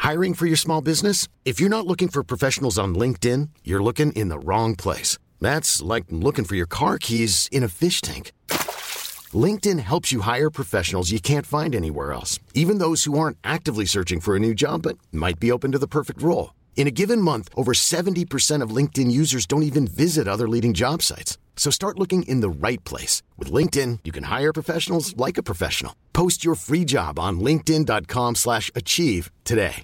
Hiring for your small business? If you're not looking for professionals on LinkedIn, you're looking in the wrong place. That's like looking for your car keys in a fish tank. LinkedIn helps you hire professionals you can't find anywhere else, even those who aren't actively searching for a new job but might be open to the perfect role. In a given month, over 70% of LinkedIn users don't even visit other leading job sites. So start looking in the right place. With LinkedIn, you can hire professionals like a professional. Post your free job on linkedin.com/achieve today.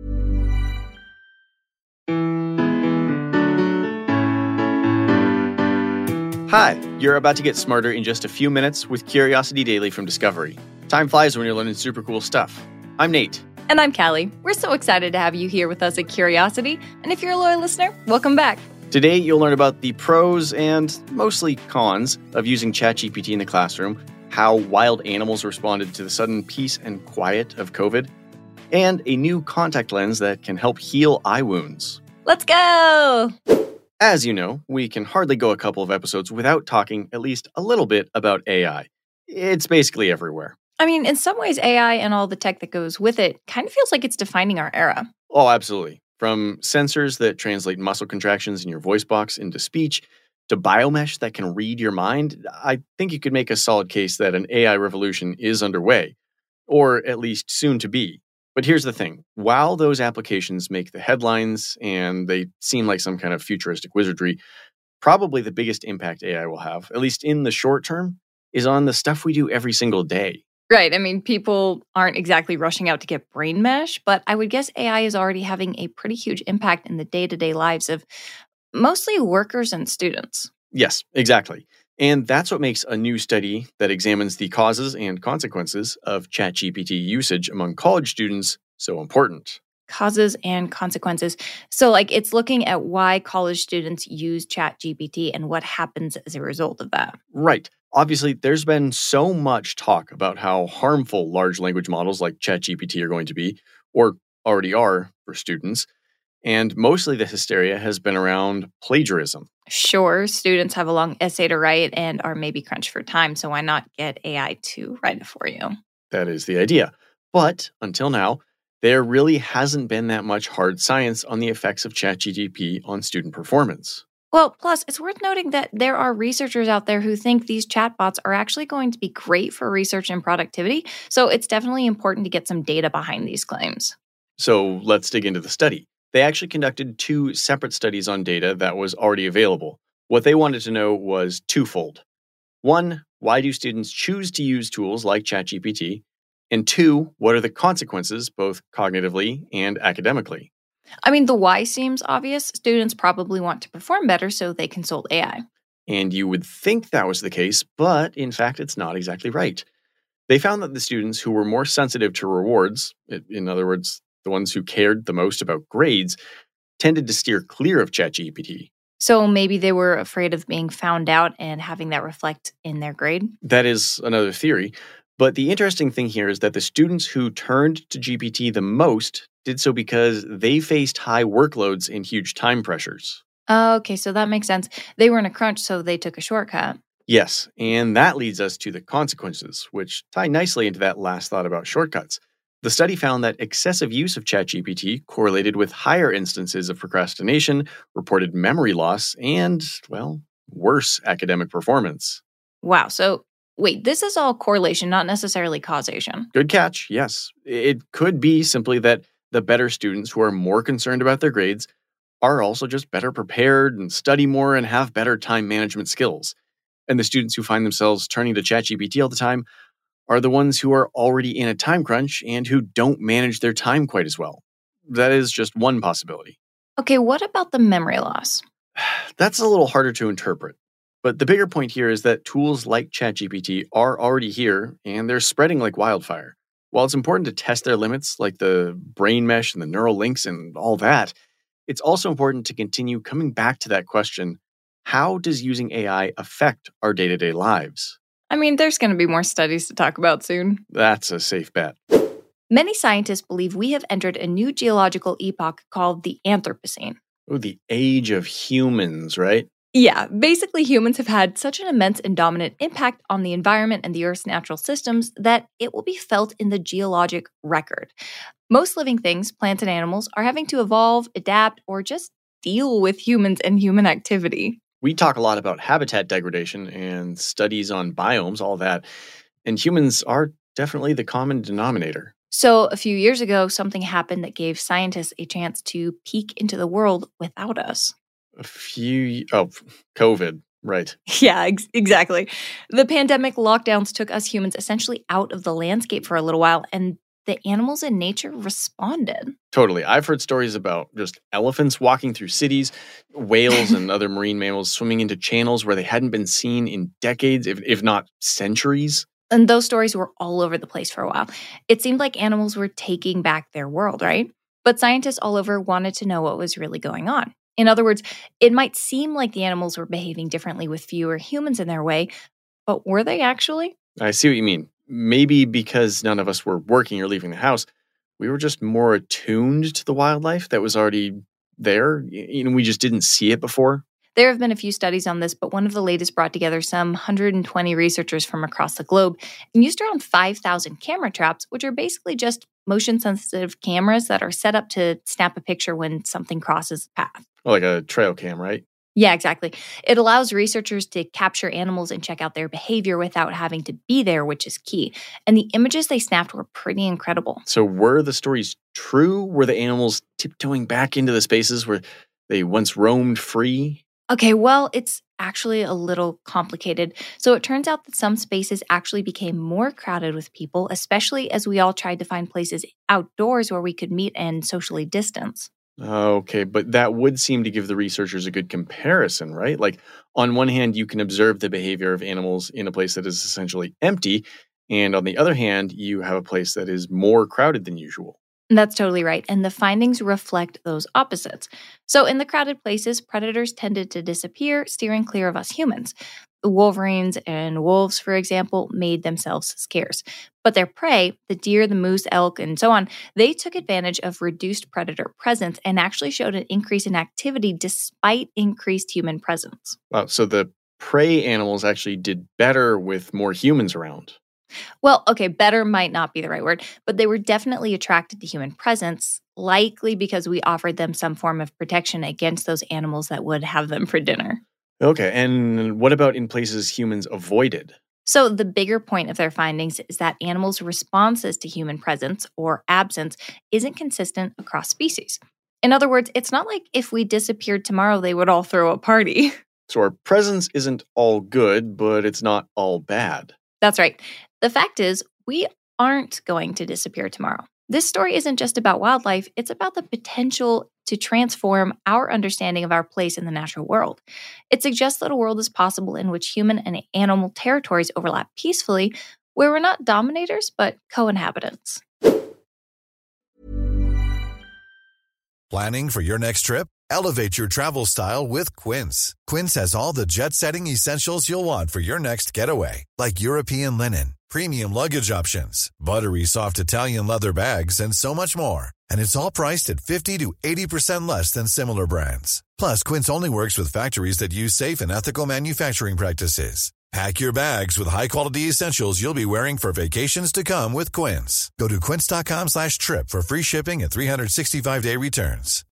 Hi, you're about to get smarter in just a few minutes with Curiosity Daily from Discovery. Time flies when you're learning super cool stuff. I'm Nate. And I'm Callie. We're so excited to have you here with us at Curiosity. And if you're a loyal listener, welcome back. Today, you'll learn about the pros and mostly cons of using ChatGPT in the classroom, how wild animals responded to the sudden peace and quiet of COVID, and a new contact lens that can help heal eye wounds. Let's go! As you know, we can hardly go a couple of episodes without talking at least a little bit about AI. It's basically everywhere. I mean, in some ways, AI and all the tech that goes with it kind of feels like it's defining our era. Oh, absolutely. From sensors that translate muscle contractions in your voice box into speech, to biomesh that can read your mind, I think you could make a solid case that an AI revolution is underway, or at least soon to be. But here's the thing. While those applications make the headlines and they seem like some kind of futuristic wizardry, probably the biggest impact AI will have, at least in the short term, is on the stuff we do every single day. Right. I mean, people aren't exactly rushing out to get brain mesh, but I would guess AI is already having a pretty huge impact in the day-to-day lives of mostly workers and students. Yes, exactly. And that's what makes a new study that examines the causes and consequences of ChatGPT usage among college students so important. Causes and consequences. So, it's looking at why college students use ChatGPT and what happens as a result of that. Right. Obviously, there's been so much talk about how harmful large language models like ChatGPT are going to be, or already are for students. And mostly the hysteria has been around plagiarism. Sure, students have a long essay to write and are maybe crunched for time, so why not get AI to write it for you? That is the idea. But until now, there really hasn't been that much hard science on the effects of ChatGPT on student performance. Well, plus, it's worth noting that there are researchers out there who think these chatbots are actually going to be great for research and productivity, so it's definitely important to get some data behind these claims. So let's dig into the study. They actually conducted 2 separate studies on data that was already available. What they wanted to know was twofold. 1, why do students choose to use tools like ChatGPT? And 2, what are the consequences, both cognitively and academically? I mean, the why seems obvious. Students probably want to perform better, so they consult AI. And you would think that was the case, but in fact, it's not exactly right. They found that the students who were more sensitive to rewards, in other words, the ones who cared the most about grades, tended to steer clear of ChatGPT. So maybe they were afraid of being found out and having that reflect in their grade? That is another theory. But the interesting thing here is that the students who turned to GPT the most did so because they faced high workloads and huge time pressures. Okay, so that makes sense. They were in a crunch, so they took a shortcut. Yes, and that leads us to the consequences, which tie nicely into that last thought about shortcuts. The study found that excessive use of ChatGPT correlated with higher instances of procrastination, reported memory loss, and, worse academic performance. Wow, so wait, this is all correlation, not necessarily causation. Good catch, yes. It could be simply that the better students who are more concerned about their grades are also just better prepared and study more and have better time management skills. And the students who find themselves turning to ChatGPT all the time are the ones who are already in a time crunch and who don't manage their time quite as well. That is just one possibility. Okay, what about the memory loss? That's a little harder to interpret. But the bigger point here is that tools like ChatGPT are already here and they're spreading like wildfire. While it's important to test their limits, like the brain mesh and the neural links and all that, it's also important to continue coming back to that question: how does using AI affect our day-to-day lives? I mean, there's going to be more studies to talk about soon. That's a safe bet. Many scientists believe we have entered a new geological epoch called the Anthropocene. Oh, the age of humans, right? Yeah, basically humans have had such an immense and dominant impact on the environment and the Earth's natural systems that it will be felt in the geologic record. Most living things, plants and animals, are having to evolve, adapt, or just deal with humans and human activity. We talk a lot about habitat degradation and studies on biomes, all that. And humans are definitely the common denominator. So, a few years ago, something happened that gave scientists a chance to peek into the world without us. COVID, right. Yeah, exactly. The pandemic lockdowns took us humans essentially out of the landscape for a little while, and the animals in nature responded. Totally. I've heard stories about just elephants walking through cities, whales and other marine mammals swimming into channels where they hadn't been seen in decades, if not centuries. And those stories were all over the place for a while. It seemed like animals were taking back their world, right? But scientists all over wanted to know what was really going on. In other words, it might seem like the animals were behaving differently with fewer humans in their way, but were they actually? I see what you mean. Maybe because none of us were working or leaving the house, we were just more attuned to the wildlife that was already there. We just didn't see it before. There have been a few studies on this, but one of the latest brought together some 120 researchers from across the globe and used around 5,000 camera traps, which are basically just motion-sensitive cameras that are set up to snap a picture when something crosses the path. Like a trail cam, right? Yeah, exactly. It allows researchers to capture animals and check out their behavior without having to be there, which is key. And the images they snapped were pretty incredible. So were the stories true? Were the animals tiptoeing back into the spaces where they once roamed free? Okay, well, it's actually a little complicated. So it turns out that some spaces actually became more crowded with people, especially as we all tried to find places outdoors where we could meet and socially distance. Okay, but that would seem to give the researchers a good comparison, right? Like, on one hand, you can observe the behavior of animals in a place that is essentially empty, and on the other hand, you have a place that is more crowded than usual. That's totally right. And the findings reflect those opposites. So in the crowded places, predators tended to disappear, steering clear of us humans. The wolverines and wolves, for example, made themselves scarce. But their prey, the deer, the moose, elk, and so on, they took advantage of reduced predator presence and actually showed an increase in activity despite increased human presence. Wow, so the prey animals actually did better with more humans around. Well, okay, better might not be the right word, but they were definitely attracted to human presence, likely because we offered them some form of protection against those animals that would have them for dinner. Okay, and what about in places humans avoided? So the bigger point of their findings is that animals' responses to human presence or absence isn't consistent across species. In other words, it's not like if we disappeared tomorrow, they would all throw a party. So our presence isn't all good, but it's not all bad. That's right. The fact is, we aren't going to disappear tomorrow. This story isn't just about wildlife, it's about the potential to transform our understanding of our place in the natural world. It suggests that a world is possible in which human and animal territories overlap peacefully, where we're not dominators, but co-inhabitants. Planning for your next trip? Elevate your travel style with Quince. Quince has all the jet-setting essentials you'll want for your next getaway, like European linen, premium luggage options, buttery soft Italian leather bags, and so much more. And it's all priced at 50 to 80% less than similar brands. Plus, Quince only works with factories that use safe and ethical manufacturing practices. Pack your bags with high-quality essentials you'll be wearing for vacations to come with Quince. Go to quince.com/trip for free shipping and 365-day returns.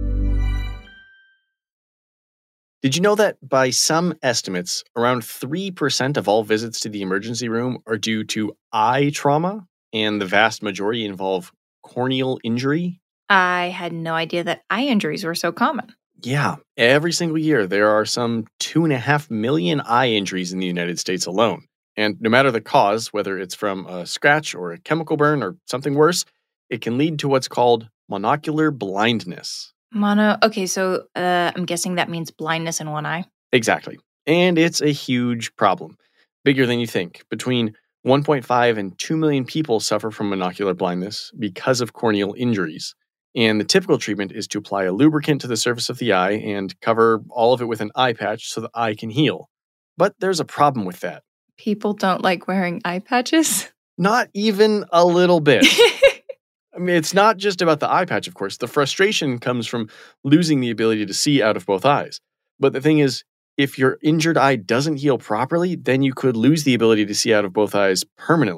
Did you know that by some estimates, around 3% of all visits to the emergency room are due to eye trauma, and the vast majority involve corneal injury? I had no idea that eye injuries were so common. Yeah, every single year there are some 2.5 million eye injuries in the United States alone. And no matter the cause, whether it's from a scratch or a chemical burn or something worse, it can lead to what's called monocular blindness. Okay, so I'm guessing that means blindness in one eye. Exactly. And it's a huge problem. Bigger than you think. Between 1.5 and 2 million people suffer from monocular blindness because of corneal injuries. And the typical treatment is to apply a lubricant to the surface of the eye and cover all of it with an eye patch so the eye can heal. But there's a problem with that. People don't like wearing eye patches? Not even a little bit. I mean, it's not just about the eye patch, of course. The frustration comes from losing the ability to see out of both eyes. But the thing is, if your injured eye doesn't heal properly, then you could lose the ability to see out of both eyes permanently.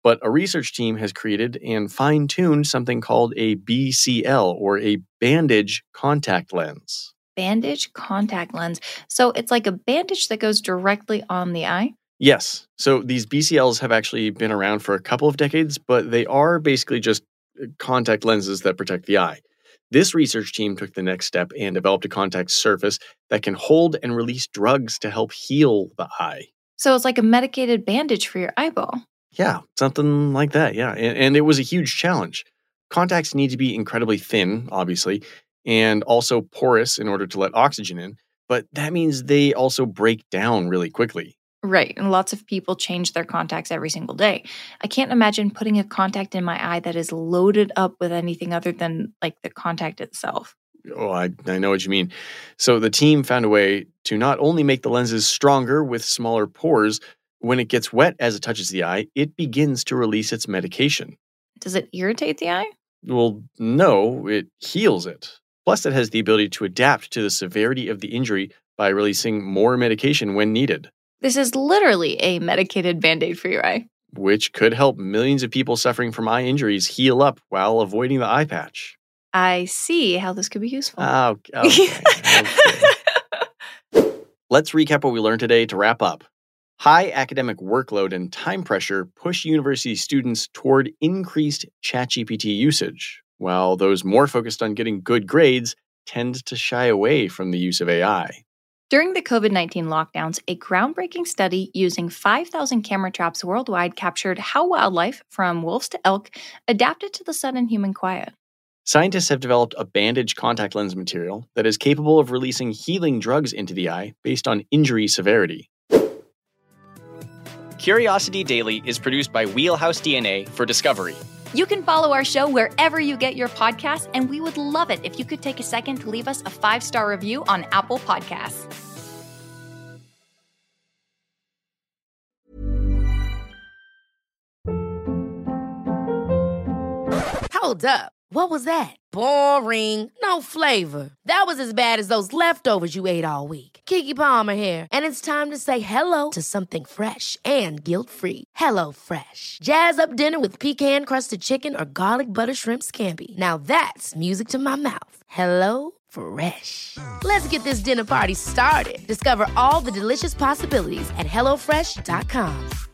But a research team has created and fine-tuned something called a BCL, or a bandage contact lens. Bandage contact lens. So it's like a bandage that goes directly on the eye? Yes. So these BCLs have actually been around for a couple of decades, but they are basically just contact lenses that protect the eye. This research team took the next step and developed a contact surface that can hold and release drugs to help heal the eye. So it's like a medicated bandage for your eyeball. Yeah, something like that, yeah. And it was a huge challenge. Contacts need to be incredibly thin, obviously, and also porous in order to let oxygen in, but that means they also break down really quickly. Right, and lots of people change their contacts every single day. I can't imagine putting a contact in my eye that is loaded up with anything other than like the contact itself. Oh, I know what you mean. So the team found a way to not only make the lenses stronger with smaller pores, when it gets wet as it touches the eye, it begins to release its medication. Does it irritate the eye? Well, no, it heals it. Plus, it has the ability to adapt to the severity of the injury by releasing more medication when needed. This is literally a medicated Band-Aid for your eye. Which could help millions of people suffering from eye injuries heal up while avoiding the eye patch. I see how this could be useful. Okay. Let's recap what we learned today to wrap up. High academic workload and time pressure push university students toward increased ChatGPT usage, while those more focused on getting good grades tend to shy away from the use of AI. During the COVID-19 lockdowns, a groundbreaking study using 5,000 camera traps worldwide captured how wildlife, from wolves to elk, adapted to the sudden human quiet. Scientists have developed a bandage contact lens material that is capable of releasing healing drugs into the eye based on injury severity. Curiosity Daily is produced by Wheelhouse DNA for Discovery. You can follow our show wherever you get your podcasts, and we would love it if you could take a second to leave us a 5-star review on Apple Podcasts. Hold up. What was that? Boring. No flavor. That was as bad as those leftovers you ate all week. Keke Palmer here, and it's time to say hello to something fresh and guilt-free. HelloFresh. Jazz up dinner with pecan-crusted chicken or garlic butter shrimp scampi. Now that's music to my mouth. HelloFresh. Let's get this dinner party started. Discover all the delicious possibilities at HelloFresh.com.